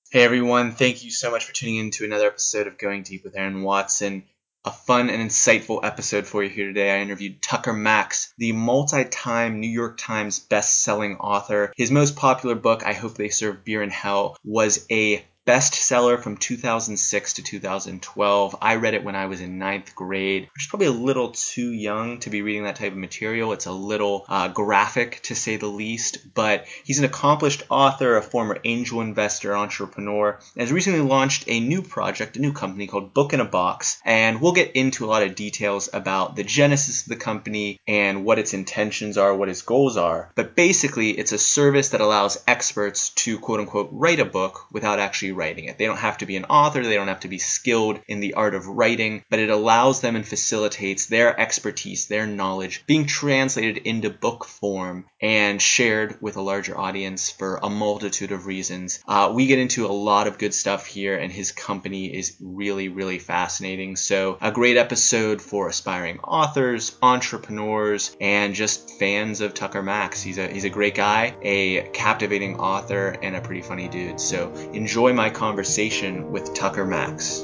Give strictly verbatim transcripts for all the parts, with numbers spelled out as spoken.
Hey everyone, thank you so much for tuning in to another episode of Going Deep with Aaron Watson. A fun and insightful episode for you here today. I interviewed Tucker Max, the multi-time New York Times best-selling author. His most popular book, I Hope They Serve Beer in Hell, was a bestseller from two thousand six to two thousand twelve. I read it when I was in ninth grade, which is probably a little too young to be reading that type of material. It's a little uh, graphic, to say the least, but he's an accomplished author, a former angel investor, entrepreneur, and has recently launched a new project, a new company called Book in a Box, and we'll get into a lot of details about the genesis of the company and what its intentions are, what its goals are. But basically, it's a service that allows experts to quote-unquote write a book without actually writing it. They don't have to be an author, they don't have to be skilled in the art of writing, but it allows them and facilitates their expertise, their knowledge being translated into book form and shared with a larger audience for a multitude of reasons. Uh, we get into a lot of good stuff here, and his company is really, really fascinating. So a great episode for aspiring authors, entrepreneurs, and just fans of Tucker Max. He's a he's a great guy, a captivating author, and a pretty funny dude. So enjoy my conversation with Tucker Max.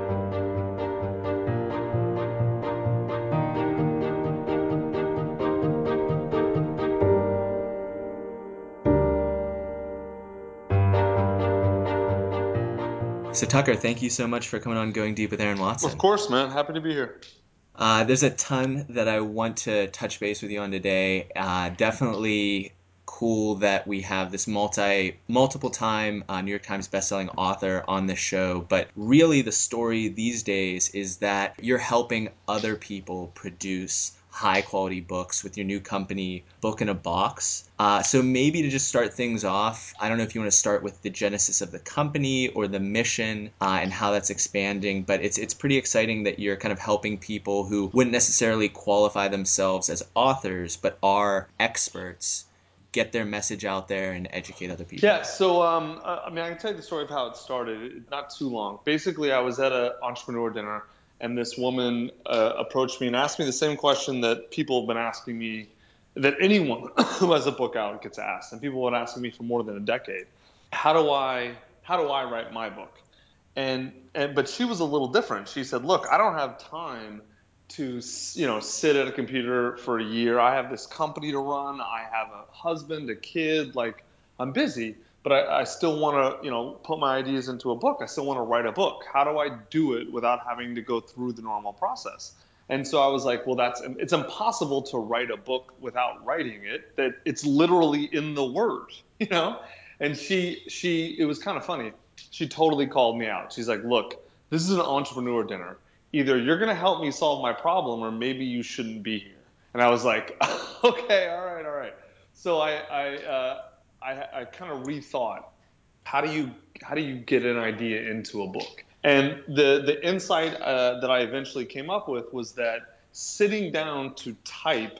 So Tucker, thank you so much for coming on Going Deep with Aaron Of Watson. course, man. Happy to be here. Uh, there's a ton that I want to touch base with you on today. Uh, definitely cool that we have this multi multiple time uh, New York Times bestselling author on the show. But really, the story these days is that you're helping other people produce high quality books with your new company, Book in a Box. Uh, so maybe to just start things off, I don't know if you want to start with the genesis of the company or the mission uh, and how that's expanding, but it's it's pretty exciting that you're kind of helping people who wouldn't necessarily qualify themselves as authors, but are experts, get their message out there and educate other people. Yeah, so um, I I mean, I can tell you the story of how it started. It- Not too long. Basically, I was at an entrepreneur dinner, and this woman uh, approached me and asked me the same question that people have been asking me, that anyone who has a book out gets asked, and people have been asking me for more than a decade. How do I how do I write my book? And and but she was a little different. She said, "Look, I don't have time to you know sit at a computer for a year. I have this company to run. I have a husband, a kid. Like I'm busy, but I, I still want to you know put my ideas into a book. I still want to write a book. How do I do it without having to go through the normal process?" And so I was like, well, that's it's impossible to write a book without writing it. That it's literally in the word, you know. And she she it was kind of funny. She totally called me out. She's like, look, this is an entrepreneur dinner. Either you're gonna help me solve my problem, or maybe you shouldn't be here. And I was like, okay, all right, all right. So I I uh, I, I kind of rethought how do you how do you get an idea into a book? And the the insight uh, that I eventually came up with was that sitting down to type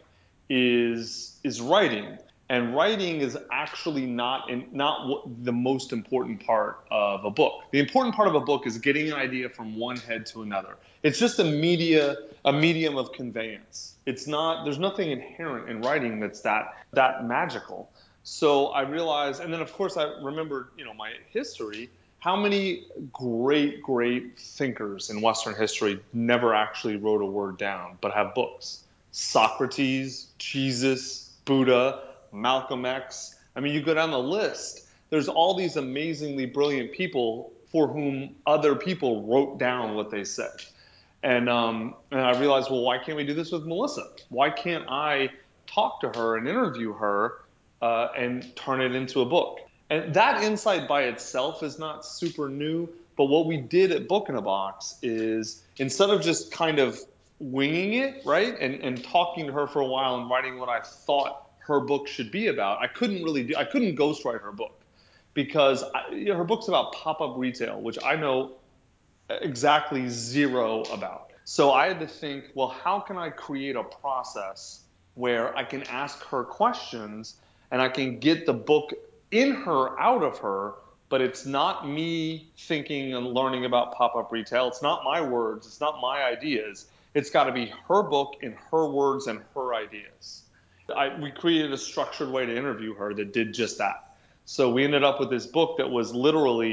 is is writing, and writing is actually not in, not what, the most important part of a book. The important part of a book is getting an idea from one head to another. It's just a media a medium of conveyance. It's not there's nothing inherent in writing that's that that magical. So I realized, and then of course I remembered, you know, my history. How many great, great thinkers in Western history never actually wrote a word down, but have books? Socrates, Jesus, Buddha, Malcolm X. I mean, you go down the list. There's all these amazingly brilliant people for whom other people wrote down what they said. And, um, and I realized, well, why can't we do this with Melissa? Why can't I talk to her and interview her uh, and turn it into a book? And that insight by itself is not super new. But what we did at Book in a Box is instead of just kind of winging it, right, and, and talking to her for a while and writing what I thought her book should be about, I couldn't really do, I couldn't ghostwrite her book because I, you know, her book's about pop-up retail, which I know exactly zero about. So I had to think, well, how can I create a process where I can ask her questions and I can get the book in her, out of her, but it's not me thinking and learning about pop up retail. It's not my words. It's not my ideas. It's got to be her book in her words and her ideas. I, we created a structured way to interview her that did just that. So we ended up with this book that was literally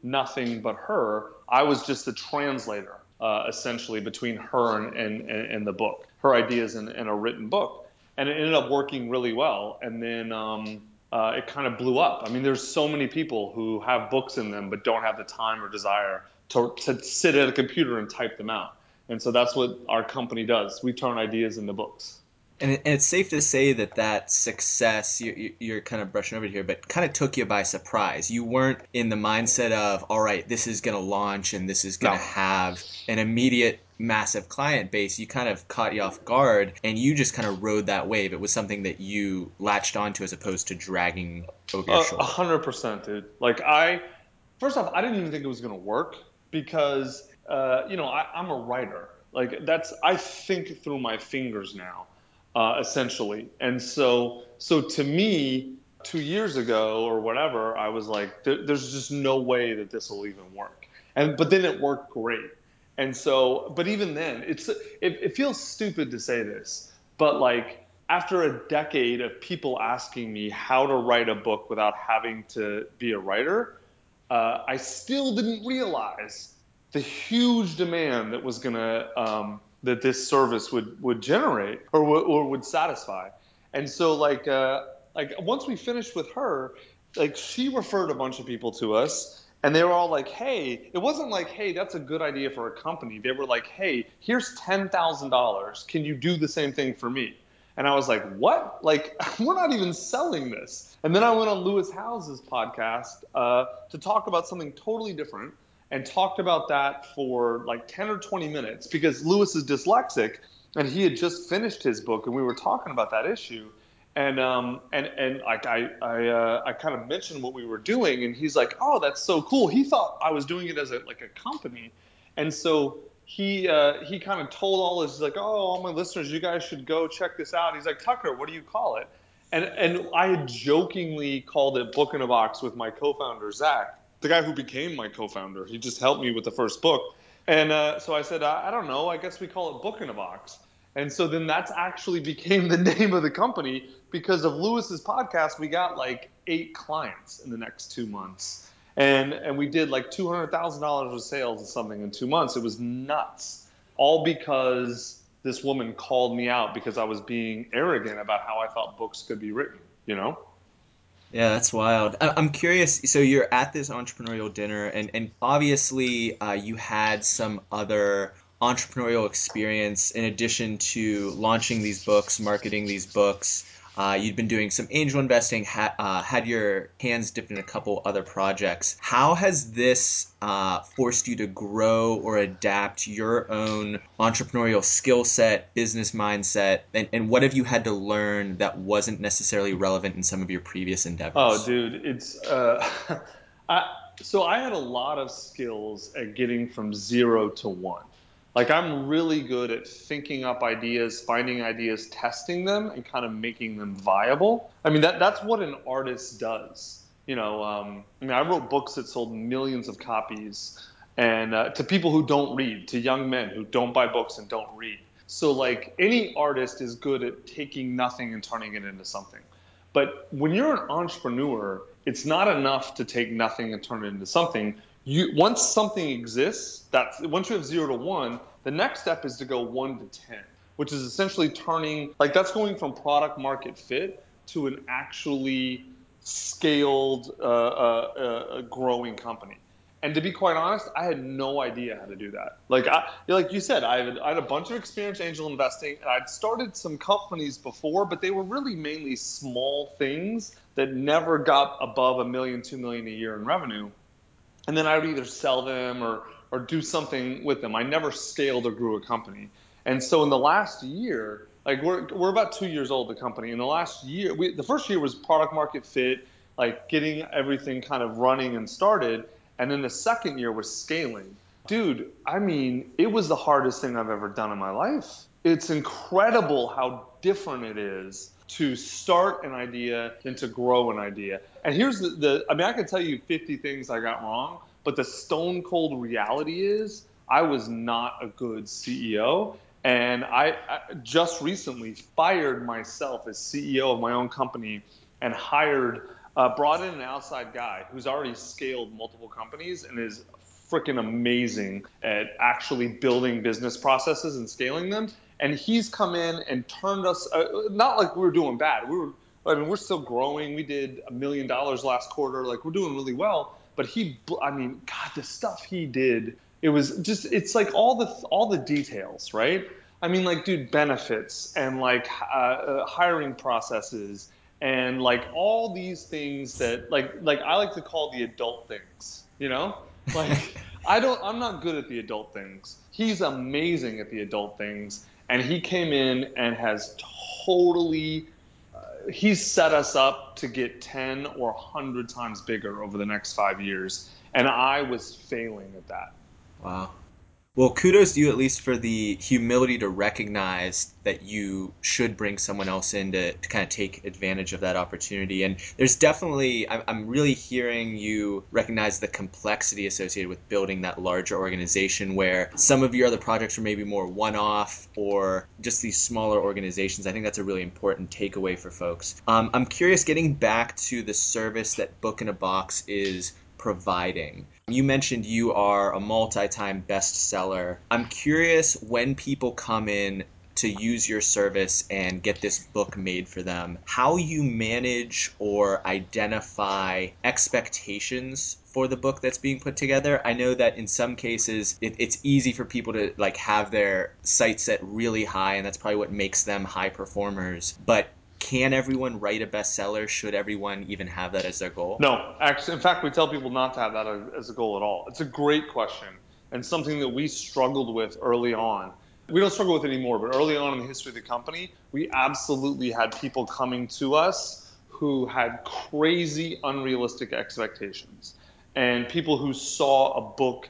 nothing but her. I was just a translator, uh, essentially, between her and, and, and the book, her ideas in, in a written book. And it ended up working really well. And then um, uh, it kind of blew up. I mean, there's so many people who have books in them but don't have the time or desire to, to sit at a computer and type them out. And so that's what our company does. We turn ideas into books. And, it, and it's safe to say that that success, you, you're kind of brushing over it here, but kind of took you by surprise. You weren't in the mindset of, all right, this is going to launch and this is going to No. have an immediate massive client base. You kind of caught you off guard and you just kind of rode that wave. It was something that you latched onto as opposed to dragging over your A shoulder. hundred percent, dude. Like I, first off, I didn't even think it was going to work because, uh, you know, I, I'm a writer. Like that's, I think through my fingers now, uh, essentially. And so, so to me, two years ago or whatever, I was like, there, there's just no way that this will even work. And, but then it worked great. And so, but even then, it's, it, it feels stupid to say this, but like, after a decade of people asking me how to write a book without having to be a writer, uh, I still didn't realize the huge demand that was gonna um, that this service would would generate or w- or would satisfy. And so like uh, like once we finished with her, like she referred a bunch of people to us. And they were all like, hey, it wasn't like, hey, that's a good idea for a company. They were like, hey, here's ten thousand dollars. Can you do the same thing for me? And I was like, what? Like, we're not even selling this. And then I went on Lewis Howes's podcast uh, to talk about something totally different and talked about that for like ten or twenty minutes because Lewis is dyslexic and he had just finished his book and we were talking about that issue. And um and and like I I uh, I kind of mentioned what we were doing and he's like, oh, that's so cool. He thought I was doing it as a like a company, and so he uh, he kind of told all his like, oh, all my listeners, you guys should go check this out. He's like, Tucker, what do you call it? And and I had jokingly called it Book in a Box with my co-founder Zach, the guy who became my co-founder. He just helped me with the first book. And uh, so I said, I, I don't know. I guess we call it Book in a Box. And so then that's actually became the name of the company because of Lewis's podcast. We got like eight clients in the next two months. And and we did like two hundred thousand dollars of sales or something in two months. It was nuts. All because this woman called me out because I was being arrogant about how I thought books could be written, you know? Yeah, that's wild. I- I'm curious. So you're at this entrepreneurial dinner, and and obviously uh, you had some other entrepreneurial experience in addition to launching these books, marketing these books. Uh, you'd been doing some angel investing, ha uh, had your hands dipped in a couple other projects. How has this uh, forced you to grow or adapt your own entrepreneurial skill set, business mindset, and, and what have you had to learn that wasn't necessarily relevant in some of your previous Oh, endeavors? dude, it's uh, I, so I had a lot of skills at getting from zero to one. Like I'm really good at thinking up ideas, finding ideas, testing them, and kind of making them viable. I mean that that's what an artist does. You know, um, I mean, I wrote books that sold millions of copies, and uh, to people who don't read, to young men who don't buy books and don't read. So like any artist is good at taking nothing and turning it into something. But when you're an entrepreneur, it's not enough to take nothing and turn it into something. You once something exists, that's once you have zero to one, the next step is to go one to ten, which is essentially turning like that's going from product market fit to an actually scaled, uh, uh, uh, growing company. And to be quite honest, I had no idea how to do that. Like I, like you said, I had, I had a bunch of experience angel investing, and I'd started some companies before, but they were really mainly small things that never got above a million, two million a year in revenue. And then I would either sell them or or do something with them. I never scaled or grew a company. And so in the last year, like we're we're about two years old, the company. In the last year, we, the first year was product market fit, like getting everything kind of running and started. And then the second year was scaling. Dude, I mean, it was the hardest thing I've ever done in my life. It's incredible how different it is to start an idea than to grow an idea. And here's the, the I mean, I could tell you fifty things I got wrong, but the stone cold reality is I was not a good C E O. And I, I just recently fired myself as C E O of my own company and hired Uh, brought in an outside guy who's already scaled multiple companies and is freaking amazing at actually building business processes and scaling them. And he's come in and turned us, uh, not like we were doing bad. We were, I mean, we're still growing. We did a million dollars last quarter. Like, we're doing really well. But he, I mean, God, the stuff he did, it was just, it's like all the, all the details, right? I mean, like, dude, benefits and like uh, uh, hiring processes and like all these things that like like I like to call the adult things, you know? Like I don't I'm not good at the adult things. He's amazing at the adult things, and he came in and has totally uh, he's set us up to get ten or one hundred times bigger over the next five years, and I was failing at that. Wow. Well, kudos to you at least for the humility to recognize that you should bring someone else in to, to kind of take advantage of that opportunity. And there's definitely, I'm, I'm really hearing you recognize the complexity associated with building that larger organization where some of your other projects are maybe more one-off or just these smaller organizations. I think that's a really important takeaway for folks. Um, I'm curious, getting back to the service that Book in a Box is providing. You mentioned you are a multi-time bestseller. I'm curious, when people come in to use your service and get this book made for them, how you manage or identify expectations for the book that's being put together. I know that in some cases it, it's easy for people to like have their sights set really high, and that's probably what makes them high performers. But can everyone write a bestseller? Should everyone even have that as their goal? No, actually, in fact, we tell people not to have that as a goal at all. It's a great question and something that we struggled with early on. We don't struggle with it anymore, but early on in the history of the company, we absolutely had people coming to us who had crazy, unrealistic expectations, and people who saw a book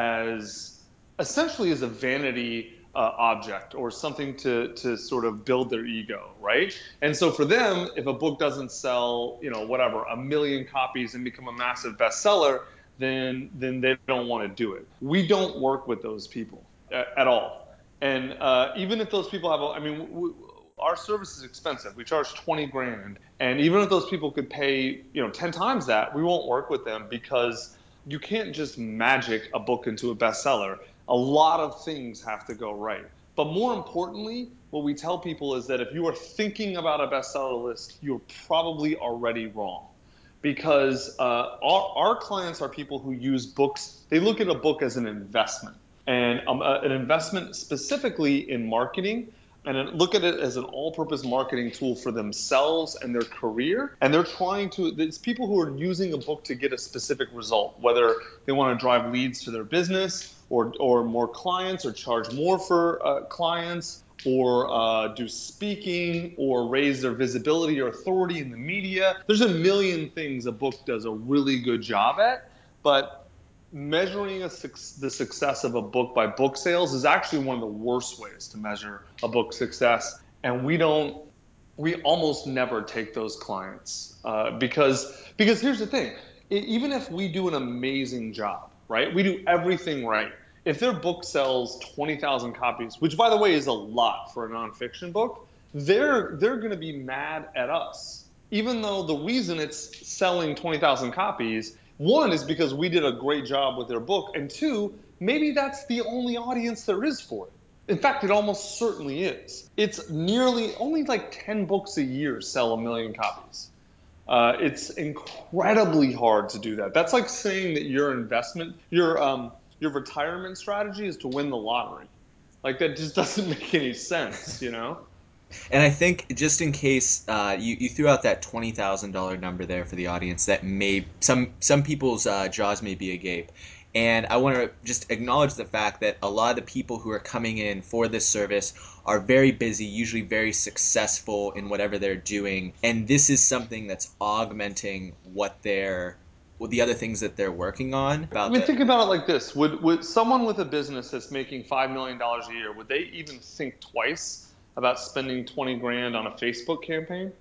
as essentially as a vanity uh, object or something to to sort of build their ego, right? And so for them, if a book doesn't sell, you know, whatever, a million copies and become a massive bestseller, then then they don't want to do it. We don't work with those people at, at all. And uh, even if those people have, a, I mean, we, our service is expensive. We charge twenty grand, and even if those people could pay, you know, ten times that, we won't work with them because you can't just magic a book into a bestseller. A lot of things have to go right. But more importantly, what we tell people is that if you are thinking about a bestseller list, you're probably already wrong. Because uh, our, our clients are people who use books, they look at a book as an investment. And um, uh, an investment specifically in marketing, and look at it as an all-purpose marketing tool for themselves and their career. And they're trying to, it's people who are using a book to get a specific result, whether they want to drive leads to their business or, or more clients or charge more for uh, clients or uh, do speaking or raise their visibility or authority in the media. There's a million things a book does a really good job at, but measuring a, the success of a book by book sales is actually one of the worst ways to measure a book success. And we don't, we almost never take those clients uh, because because here's the thing: even if we do an amazing job, right? We do everything right. If their book sells twenty thousand copies, which by the way is a lot for a nonfiction book, they're they're going to be mad at us, even though the reason it's selling twenty thousand copies, one is because we did a great job with their book, and two, maybe that's the only audience there is for it. In fact, it almost certainly is. It's nearly only like ten books a year sell a million copies. Uh, it's incredibly hard to do that. That's like saying that your investment, your um, your retirement strategy is to win the lottery. Like that just doesn't make any sense, you know? And I think just in case uh, you, you threw out that twenty thousand dollar number there for the audience, that may some some people's uh, jaws may be agape. And I want to just acknowledge the fact that a lot of the people who are coming in for this service are very busy, usually very successful in whatever they're doing, and this is something that's augmenting what they're well, the other things that they're working on. I About mean, the think about it like this: Would would someone with a business that's making five million dollars a year, would they even think twice about spending twenty grand on a Facebook campaign?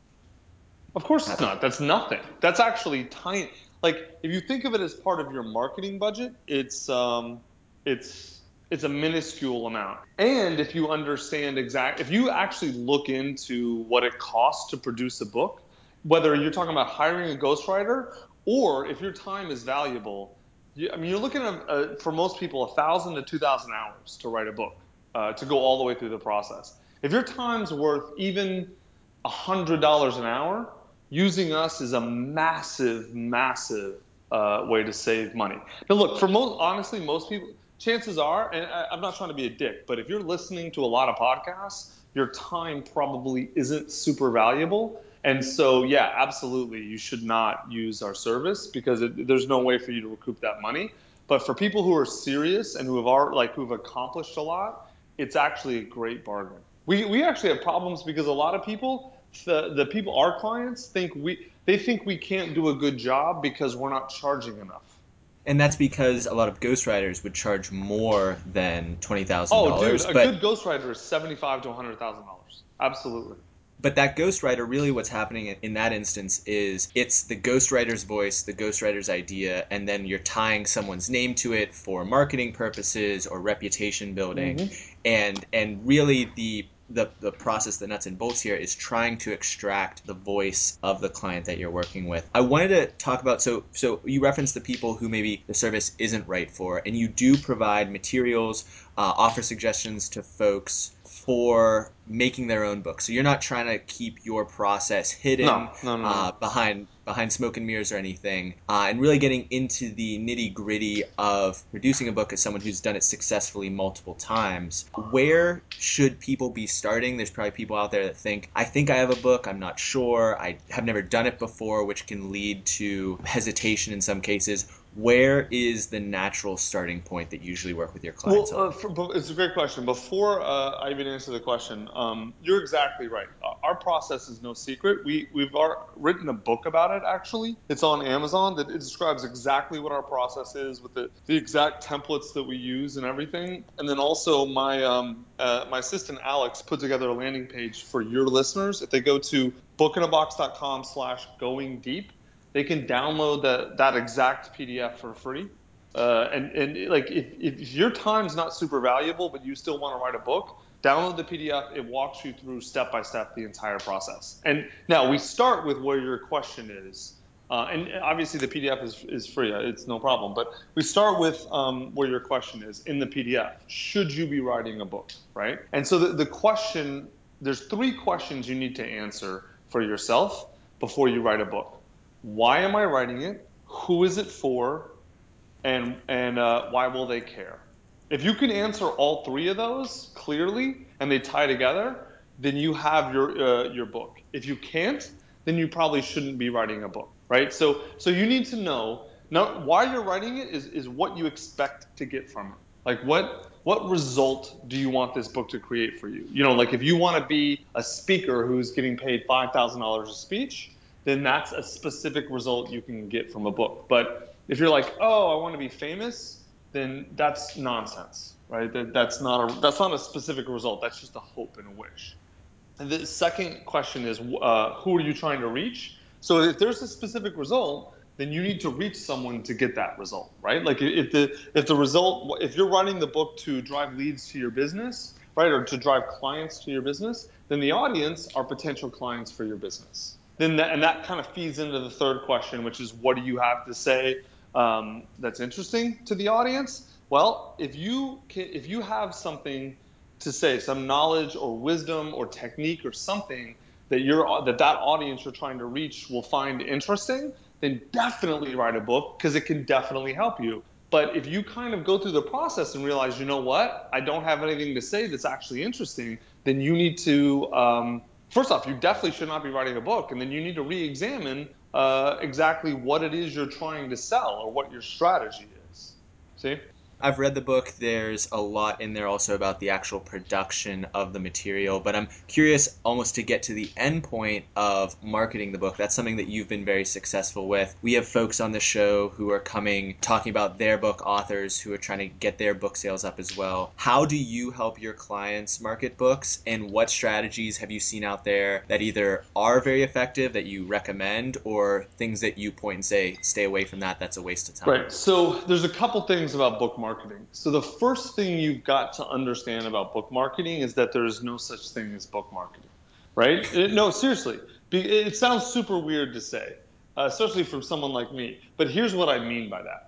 Of course not. That's nothing. That's actually tiny. Like if you think of it as part of your marketing budget, it's um, it's it's a minuscule amount. And if you understand exact, if you actually look into what it costs to produce a book, whether you're talking about hiring a ghostwriter or if your time is valuable, you, I mean, you're looking at, uh, for most people, one thousand to two thousand hours to write a book, uh, to go all the way through the process. If your time's worth even one hundred dollars an hour, using us is a massive, massive uh, way to save money. Now, look, for most, honestly, most people, chances are, and I, I'm not trying to be a dick, but if you're listening to a lot of podcasts, your time probably isn't super valuable. And so, yeah, absolutely, you should not use our service because it, there's no way for you to recoup that money. But for people who are serious and who have are, like who've accomplished a lot, it's actually a great bargain. We we actually have problems because a lot of people, the the people, our clients think we they think we can't do a good job because we're not charging enough. And that's because a lot of ghostwriters would charge more than twenty thousand Oh, dude, dollars a but good ghostwriter is seventy-five to one hundred thousand dollars. Absolutely. But that ghostwriter, really what's happening in that instance is it's the ghostwriter's voice, the ghostwriter's idea, and then you're tying someone's name to it for marketing purposes or reputation building. Mm-hmm. And and really the the, the process, the nuts and bolts here is trying to extract the voice of the client that you're working with. I wanted to talk about, so so you referenced the people who maybe the service isn't right for, and you do provide materials, uh, offer suggestions to folks for making their own book. So you're not trying to keep your process hidden No, no, no, uh, no. behind behind smoke and mirrors or anything, uh, and really getting into the nitty gritty of producing a book as someone who's done it successfully multiple times. Where should people be starting? There's probably people out there that think, I think I have a book, I'm not sure, I have never done it before, which can lead to hesitation in some cases. Where is the natural starting point that you usually work with your clients Well, uh, on? for, it's a great question. Before uh, I even answer the question, um, you're exactly right. Uh, Our process is no secret. We we've ar- written a book about it. Actually, it's on Amazon. That it describes exactly what our process is with the, the exact templates that we use and everything. And then also my um, uh, my assistant Alex put together a landing page for your listeners. If they go to bookinabox dot com slash going deep, they can download that that exact P D F for free. Uh, and, and like if, if your time's not super valuable, but you still want to write a book, download the P D F. It walks you through step by step the entire process. And now we start with where your question is. Uh, and obviously the P D F is, is free. It's no problem. But we start with um, where your question is in the P D F. Should you be writing a book, right? And so the, the question, there's three questions you need to answer for yourself before you write a book. Why am I writing it? Who is it for? and and uh, why will they care? If you can answer all three of those clearly and they tie together, then you have your uh, your book. If you can't, then you probably shouldn't be writing a book, right? So so you need to know not why you're writing it is is what you expect to get from it. Like what what result do you want this book to create for you? You know, like if you want to be a speaker who's getting paid five thousand dollars a speech, then that's a specific result you can get from a book. But if you're like, oh, I want to be famous, then that's nonsense, right? That, that's not a that's not a specific result. That's just a hope and a wish. And the second question is, uh, who are you trying to reach? So if there's a specific result, then you need to reach someone to get that result, right? Like if the if the result, if you're writing the book to drive leads to your business, right, or to drive clients to your business, then the audience are potential clients for your business. Then that, and that kind of feeds into the third question, which is, what do you have to say um, that's interesting to the audience? Well, if you can, if you have something to say, some knowledge or wisdom or technique or something that you're that that audience you're trying to reach will find interesting, then definitely write a book because it can definitely help you. But if you kind of go through the process and realize, you know what, I don't have anything to say that's actually interesting, then you need to um, first off, you definitely should not be writing a book, and then you need to re-examine uh, exactly what it is you're trying to sell or what your strategy is. See? I've read the book. There's a lot in there also about the actual production of the material, but I'm curious almost to get to the end point of marketing the book. That's something that you've been very successful with. We have folks on the show who are coming talking about their book, authors who are trying to get their book sales up as well. How do you help your clients market books, and what strategies have you seen out there that either are very effective that you recommend, or things that you point and say, stay away from that, that's a waste of time? Right. So there's a couple things about book marketing. So the first thing you've got to understand about book marketing is that there is no such thing as book marketing, right? It- no, seriously, It sounds super weird to say, uh, especially from someone like me. But here's what I mean by that: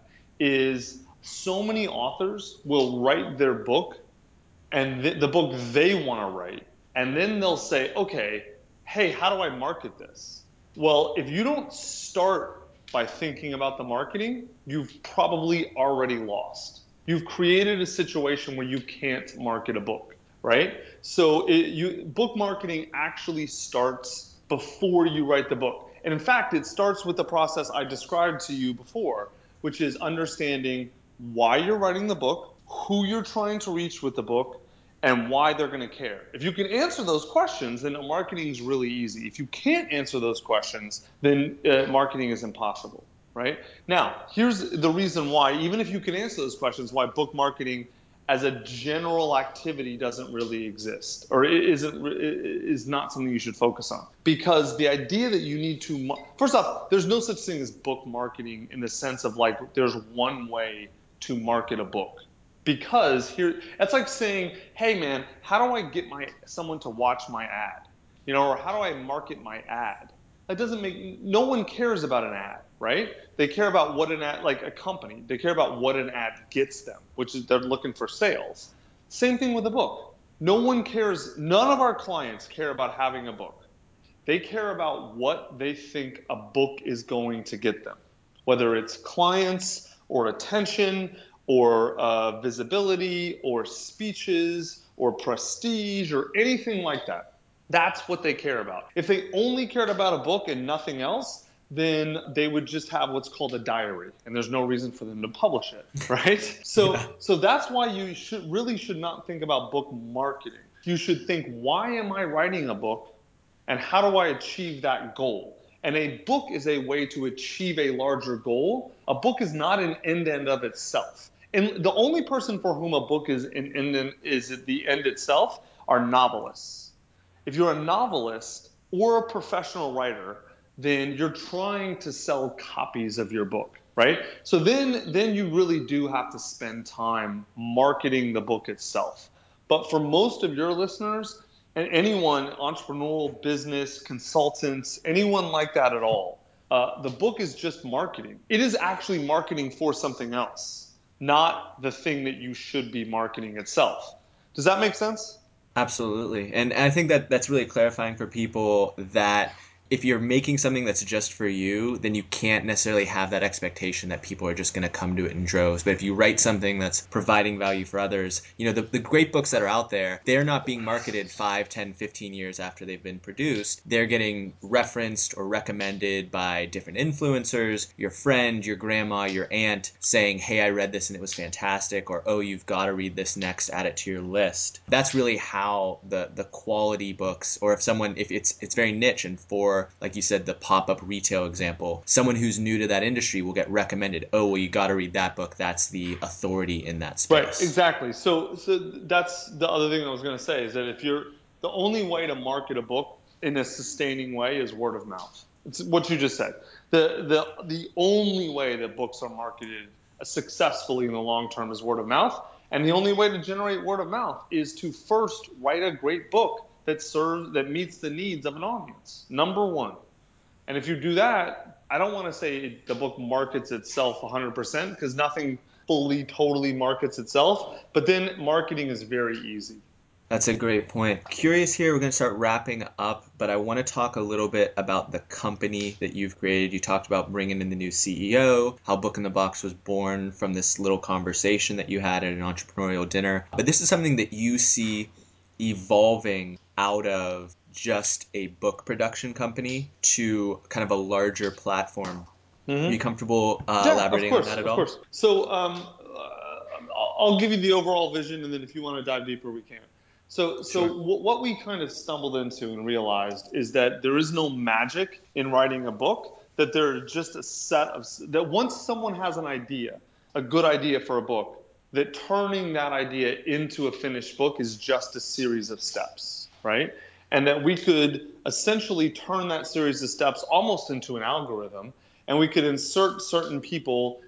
is so many authors will write their book and th- the book they want to write, and then they'll say, okay, hey, how do I market this? Well, if you don't start by thinking about the marketing, you've probably already lost. You've created a situation where you can't market a book, right? So it, you, book marketing actually starts before you write the book. And in fact, it starts with the process I described to you before, which is understanding why you're writing the book, who you're trying to reach with the book, and why they're going to care. If you can answer those questions, then marketing is really easy. If you can't answer those questions, then uh, marketing is impossible, right? Now, here's the reason why, even if you can answer those questions, why book marketing as a general activity doesn't really exist, or isn't is not something you should focus on. Because the idea that you need to, first off, there's no such thing as book marketing in the sense of like there's one way to market a book. Because here, that's like saying, hey man, how do I get my someone to watch my ad? You know, or how do I market my ad? That doesn't make, no one cares about an ad, right? They care about what an ad, like a company, they care about what an ad gets them, which is they're looking for sales. Same thing with a book. No one cares, none of our clients care about having a book. They care about what they think a book is going to get them, whether it's clients or attention or uh, visibility or speeches or prestige or anything like that. That's what they care about. If they only cared about a book and nothing else, then they would just have what's called a diary, and there's no reason for them to publish it, right? So, yeah. so that's why you should really should not think about book marketing. You should think, why am I writing a book, and how do I achieve that goal? And a book is a way to achieve a larger goal. A book is not an end end of itself. And the only person for whom a book is an end is the end itself are novelists. If you're a novelist or a professional writer, then you're trying to sell copies of your book, right? So then, then you really do have to spend time marketing the book itself. But for most of your listeners, and anyone, entrepreneurial, business, consultants, anyone like that at all, uh, the book is just marketing. It is actually marketing for something else, not the thing that you should be marketing itself. Does that make sense? Absolutely. And I think that that's really clarifying for people that if you're making something that's just for you, then you can't necessarily have that expectation that people are just going to come to it in droves. But if you write something that's providing value for others, you know, the, the great books that are out there, they're not being marketed five, ten, fifteen years after they've been produced. They're getting referenced or recommended by different influencers, your friend, your grandma, your aunt saying, hey, I read this and it was fantastic, or, oh, you've got to read this next, add it to your list. That's really how the, the quality books, or if someone, if it's, it's very niche and for, like you said, the pop-up retail example, someone who's new to that industry will get recommended, oh, well, you got to read that book. That's the authority in that space. Right, exactly. So, so that's the other thing I was going to say is that if you're, the only way to market a book in a sustaining way is word of mouth. It's what you just said. The, the, the only way that books are marketed successfully in the long term is word of mouth. And the only way to generate word of mouth is to first write a great book that serves, that meets the needs of an audience. Number one. And if you do that, I don't want to say the book markets itself one hundred percent because nothing fully, totally markets itself. But then marketing is very easy. That's a great point. Curious here, we're going to start wrapping up, but I want to talk a little bit about the company that you've created. You talked about bringing in the new C E O, how Book in the Box was born from this little conversation that you had at an entrepreneurial dinner. But this is something that you see evolving out of just a book production company to kind of a larger platform. Mm-hmm. Are you comfortable uh, yeah, elaborating course, on that at of all? Of course. So um, uh, I'll give you the overall vision, and then if you want to dive deeper, we can. So, so sure. w- what we kind of stumbled into and realized is that there is no magic in writing a book, that there are just a set of, that once someone has an idea, a good idea for a book, that turning that idea into a finished book is just a series of steps, right? And that we could essentially turn that series of steps almost into an algorithm, and we could insert certain people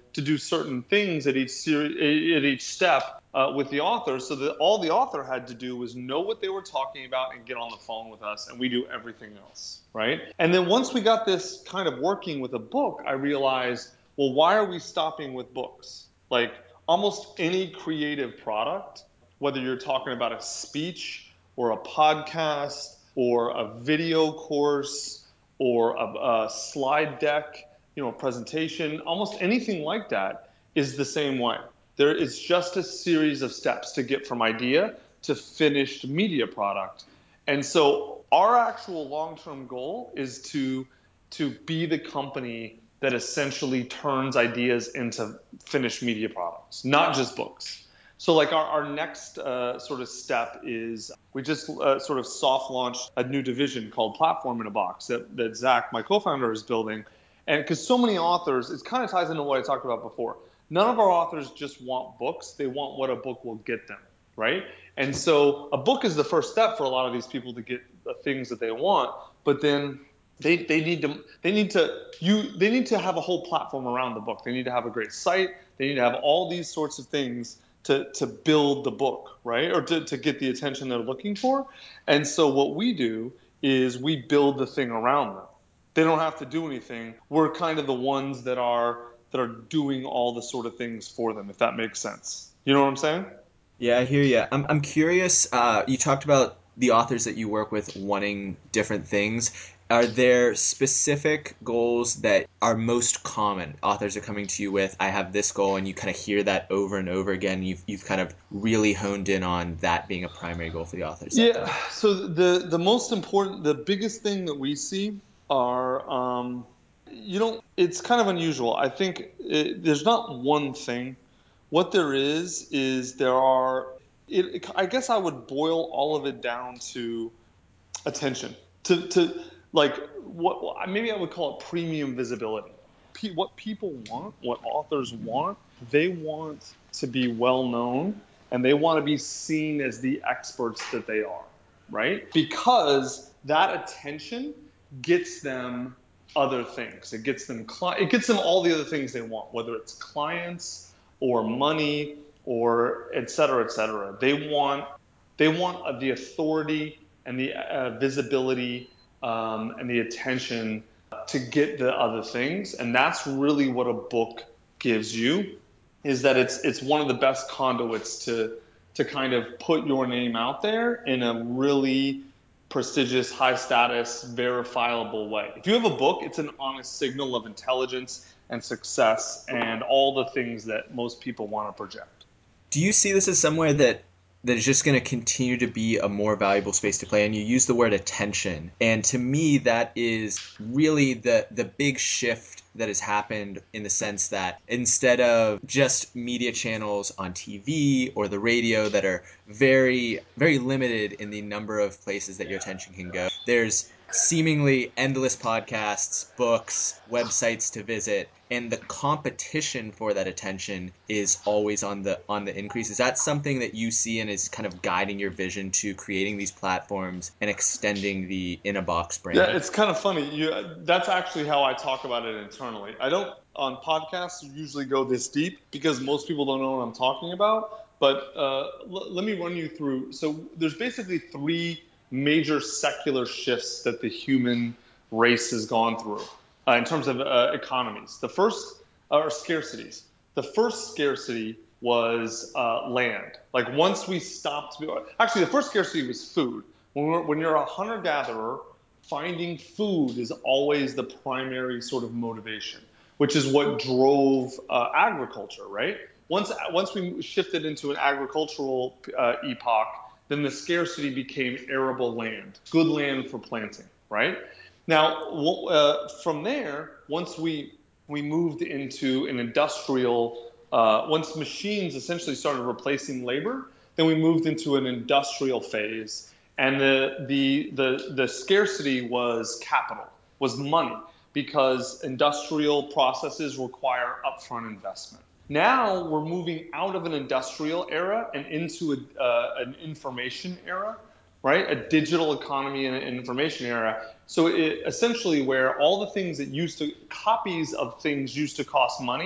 to do certain things at each series, at each step uh, with the author, so that all the author had to do was know what they were talking about and get on the phone with us, and we do everything else, right? And then once we got this kind of working with a book, I realized, well, why are we stopping with books? Like almost any creative product, whether you're talking about a speech or a podcast or a video course or a, a slide deck, you know, a presentation, almost anything like that is the same way. There is just a series of steps to get from idea to finished media product. And so our actual long-term goal is to, to be the company that essentially turns ideas into finished media products, not just books. So like our, our next uh, sort of step is we just uh, sort of soft launched a new division called Platform in a Box that, that Zach, my co-founder, is building. And because so many authors, it kind of ties into what I talked about before. None of our authors just want books. They want what a book will get them, right? And so a book is the first step for a lot of these people to get the things that they want. But then they, they need to they need to you they need to have a whole platform around the book. They need to have a great site. They need to have all these sorts of things to, to build the book, right? Or to, to get the attention they're looking for. And so what we do is we build the thing around them. They don't have to do anything. We're kind of the ones that are that are doing all the sort of things for them, if that makes sense. You know what I'm saying? Yeah, I hear you. I'm I'm curious. Uh, you talked about the authors that you work with wanting different things. Are there specific goals that are most common? Authors are coming to you with, I have this goal, and you kind of hear that over and over again. You've you've kind of really honed in on that being a primary goal for the authors. Yeah. So the the most important, the biggest thing that we see are, um, you know, it's kind of unusual. I think it, there's not one thing. What there is is there are. It, it, I guess I would boil all of it down to attention. To to like what maybe I would call it premium visibility. P, what people want, what authors want, they want to be well known and they want to be seen as the experts that they are, right? Because that attention gets them other things. It gets them cli- it gets them all the other things they want, whether it's clients or money or et cetera, et cetera. They want they want the authority and the uh, visibility um, and the attention to get the other things, and that's really what a book gives you. Is that it's it's one of the best conduits to to kind of put your name out there in a really prestigious, high status, verifiable way. If you have a book, it's an honest signal of intelligence and success and all the things that most people want to project. Do you see this as somewhere that that is just going to continue to be a more valuable space to play? And you use the word attention, and to me, that is really the the big shift that has happened, in the sense that instead of just media channels on T V or the radio that are very very limited in the number of places that your attention can go, there's seemingly endless podcasts, books, websites to visit, and the competition for that attention is always on the on the increase. Is that something that you see and is kind of guiding your vision to creating these platforms and extending the In a Box brand? Yeah, it's kind of funny. You, that's actually how I talk about it internally. I don't, on podcasts, usually go this deep because most people don't know what I'm talking about. But uh, l- let me run you through. So there's basically three major secular shifts that the human race has gone through uh, in terms of uh, economies. The first are scarcities. The first scarcity was uh, land. Like once we stopped, actually the first scarcity was food. When, we're, when you're a hunter-gatherer, finding food is always the primary sort of motivation, which is what drove uh, agriculture, right? Once, once we shifted into an agricultural uh, epoch, then the scarcity became arable land, good land for planting, right? Now, uh, from there, once we we moved into an industrial, uh, once machines essentially started replacing labor, then we moved into an industrial phase, and the the the the scarcity was capital, was money, because industrial processes require upfront investment. Now we're moving out of an industrial era and into a, uh, an information era, right? A digital economy and an information era. So it, essentially where all the things that used to, copies of things used to cost money,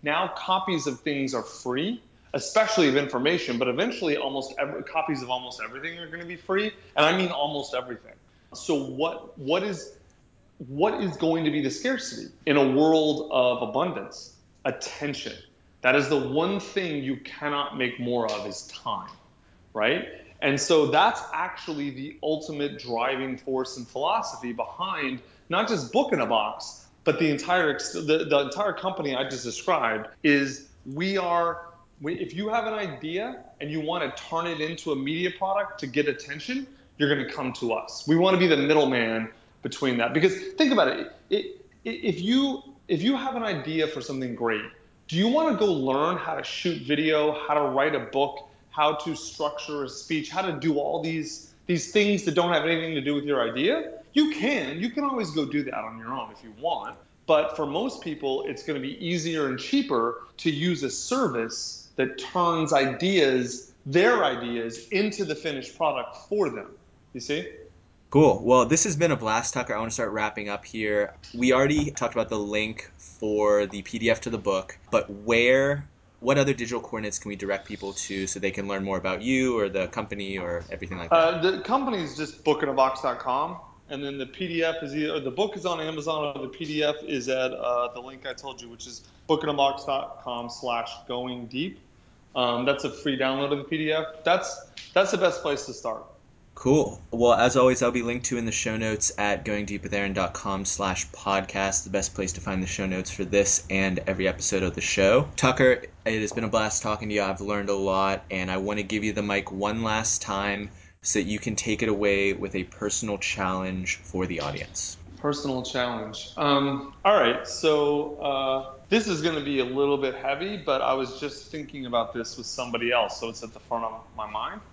now copies of things are free, especially of information, but eventually almost every, copies of almost everything are going to be free. And I mean almost everything. So what what is what is going to be the scarcity in a world of abundance? Attention. That is the one thing you cannot make more of is time, right? And so that's actually the ultimate driving force and philosophy behind not just Book in a Box, but the entire the, the entire company I just described is we are we, if you have an idea and you want to turn it into a media product to get attention, you're going to come to us. We want to be the middleman between that. Because think about it, it, it if you if you have an idea for something great, do you want to go learn how to shoot video, how to write a book, how to structure a speech, how to do all these these things that don't have anything to do with your idea? You can. You can always go do that on your own if you want. But for most people, it's going to be easier and cheaper to use a service that turns ideas, their ideas, into the finished product for them. You see? Cool. Well, this has been a blast, Tucker. I want to start wrapping up here. We already talked about the link for the P D F to the book, but where, what other digital coordinates can we direct people to so they can learn more about you or the company or everything like that? Uh, the company is just book in a box dot com, and then the P D F is either the book is on Amazon or the P D F is at uh, the link I told you, which is book in a box dot com slash going deep. Um, that's a free download of the P D F. That's that's the best place to start. Cool. Well, as always, I'll be linked to in the show notes at going deep with aaron dot com slash podcast, the best place to find the show notes for this and every episode of the show. Tucker, it has been a blast talking to you. I've learned a lot, and I want to give you the mic one last time so that you can take it away with a personal challenge for the audience. Personal challenge. Um, all right. So uh, this is going to be a little bit heavy, but I was just thinking about this with somebody else, so it's at the front of my mind.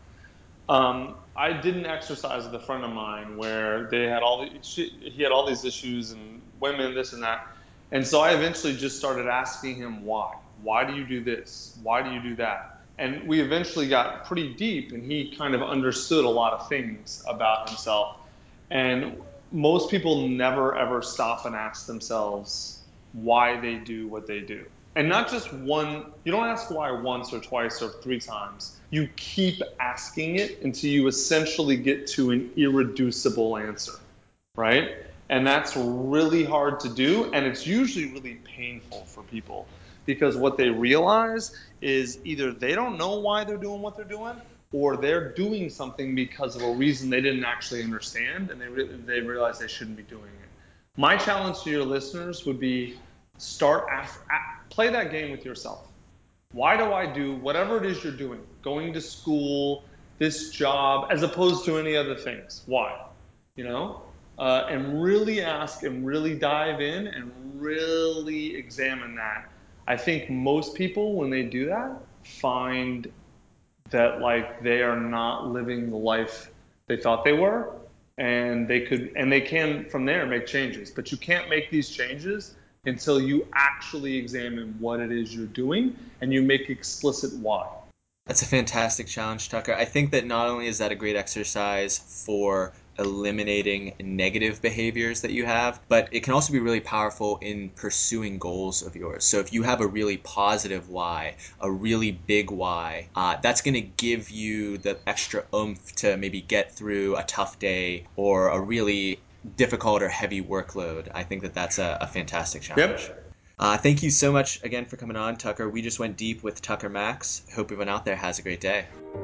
Um, I did an exercise with a friend of mine where they had all the, she, he had all these issues and women, this and that. And so I eventually just started asking him why. Why do you do this? Why do you do that? And we eventually got pretty deep, and he kind of understood a lot of things about himself. And most people never ever stop and ask themselves why they do what they do. And not just one, you don't ask why once or twice or three times. You keep asking it until you essentially get to an irreducible answer, right? And that's really hard to do, and it's usually really painful for people because what they realize is either they don't know why they're doing what they're doing, or they're doing something because of a reason they didn't actually understand, and they re- they realize they shouldn't be doing it. My challenge to your listeners would be start ask, play that game with yourself. Why do I do whatever it is you're doing, going to school, this job, as opposed to any other things? Why? You know, uh, and really ask and really dive in and really examine that. I think most people, when they do that, find that like they are not living the life they thought they were, and they could and they can from there make changes. But you can't make these changes until you actually examine what it is you're doing and you make explicit why. That's a fantastic challenge, Tucker. I think that not only is that a great exercise for eliminating negative behaviors that you have, but it can also be really powerful in pursuing goals of yours. So if you have a really positive why, a really big why, uh, that's going to give you the extra oomph to maybe get through a tough day or a really difficult or heavy workload. I think that that's a, a fantastic challenge. Yep. Uh, thank you so much again for coming on, Tucker. We just went deep with Tucker Max. Hope everyone out there has a great day.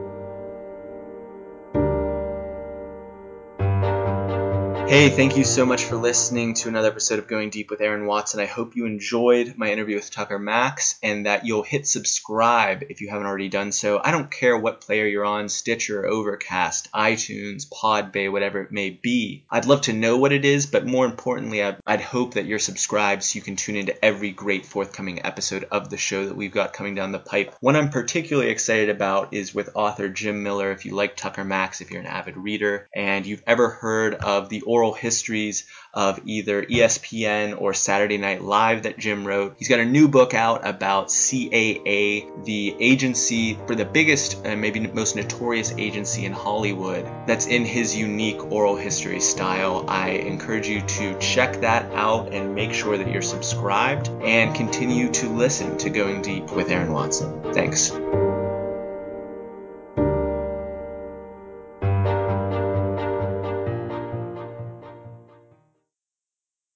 Hey, thank you so much for listening to another episode of Going Deep with Aaron Watson. I hope you enjoyed my interview with Tucker Max and that you'll hit subscribe if you haven't already done so. I don't care what player you're on, Stitcher, Overcast, iTunes, Podbay, whatever it may be. I'd love to know what it is, but more importantly, I'd, I'd hope that you're subscribed so you can tune into every great forthcoming episode of the show that we've got coming down the pipe. One I'm particularly excited about is with author Jim Miller. If you like Tucker Max, if you're an avid reader, and you've ever heard of the oral oral histories of either E S P N or Saturday Night Live that Jim wrote. He's got a new book out about C A A, the agency for the biggest and maybe most notorious agency in Hollywood, that's in his unique oral history style. I encourage you to check that out and make sure that you're subscribed and continue to listen to Going Deep with Aaron Watson. Thanks.